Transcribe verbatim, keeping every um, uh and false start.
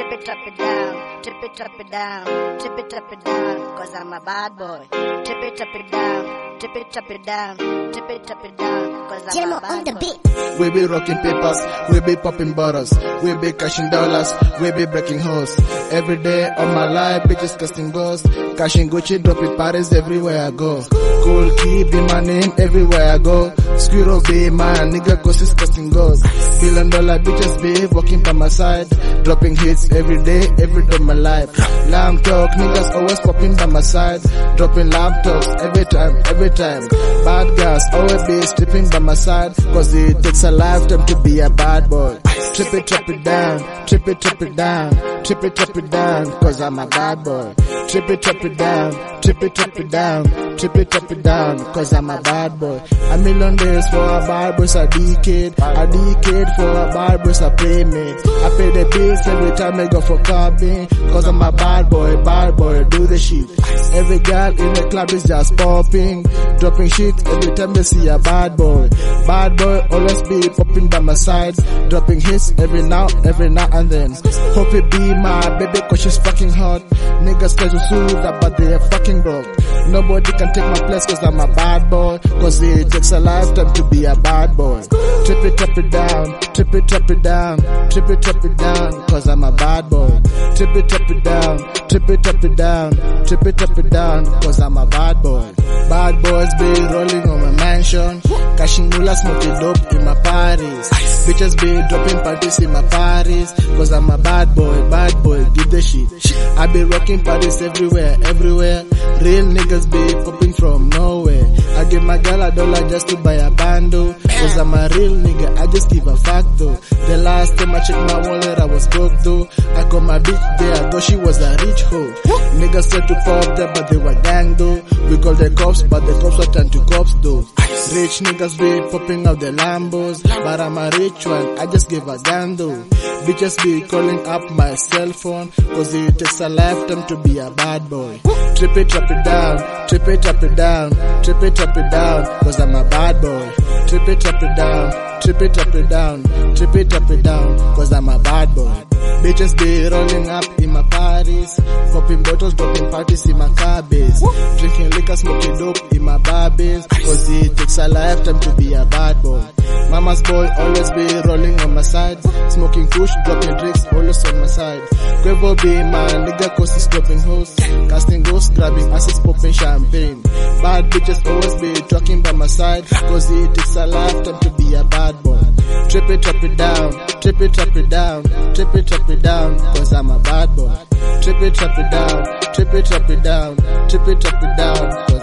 Trip it, trap it down, trip it, trap it down, trip it, trap it down, cause I'm a bad boy. Trip it, trap it down, trip it, trap it down, trip it, trap it down, cause I'm Jelmo a bad on the boy. beat. We be rocking papers, we be popping bottles, we be cashing dollars, we be breaking hoes. Every day of my life, bitches casting ghosts, cashing Gucci, dropping parties everywhere I go. Cool Key be my name everywhere I go. Squirrel be my nigga, cause it's casting ghosts. Billion dollar bitches be walking by my side, dropping hits every day, every day of my life. Lamb talk, niggas always popping by my side, dropping lamb talks every time, every time. Bad girls always be stripping by my side, cause it takes a lifetime to be a bad boy. Trip it, trap it down, trip it, trap it down, trip it, trap it down, cause I'm a bad boy. Trip it, trap it down, trip it, trap it down, trip it, trap it down, cause I'm a bad boy. A million days for a bad boy's a decade, a decade for a bad boy's a payment. I pay the bills every time I go for clubbing, cause I'm a bad boy, bad boy, do the shit. Every girl in the club is just popping, dropping shit every time they see a bad boy. Bad boy always be popping by my sides, dropping hits every now, every now and then. Hope it be my baby cause she's fucking hot. Niggas try to sue that but they are fucking broke. Nobody can take my place cause I'm a bad boy, cause it takes a lifetime to be a bad boy. Trip it, trap it down, trip it, trap it down, trip it, trap it down, cause I'm a bad boy. Trip it, trap it down, trip it, trap it down, trip it, trap it down, cause I'm a bad boy. Bad boys be rolling on my mansion, cashing moolah, smoking dope in my parties. Bitches be dropping parties in my parties, cause I'm a bad boy, bad boy, give the shit. I be rocking parties everywhere, everywhere. Real niggas be popping from nowhere. I give my girl a dollar just to buy a bando, cause I'm a real nigga, I just give a fuck though. The last time I checked my wallet I was broke though. I called my bitch there, though she was a rich hoe. Niggas said to pop there but they were gang though. We call the cops but the cops were turned to cops though. Rich niggas be popping out the Lambos, but I'm a rich one, I just give a damn though. Bitches be calling up my cell phone, cause it takes a lifetime to be a bad boy. Trip it, trap it down, trip it, trap it down, trip it, trap it down, cause I'm a bad boy. Trip it, trap it down, trip it, trap it down, trip it, trap it down, cause I'm a bad boy. Bitches be rolling up in my parties, popping bottles, dropping parties in my car base, drinking liquor, smoking dope in my barbies, cause it takes a lifetime to be a bad boy. Mama's boy always be rolling on my side, smoking kush, dropping drinks always on my side. Quavo be my nigga cause he's dropping hoes, casting ghosts, grabbing asses, popping champagne. Bad bitches always be talking by my side, cause it takes a lifetime to be a bad boy. Trip it, trap it down, trip it, trap it down, trip it, trap it down, cause I'm a bad boy. Trip it, trap it down, trip it, trap it down, trip it, trap it down,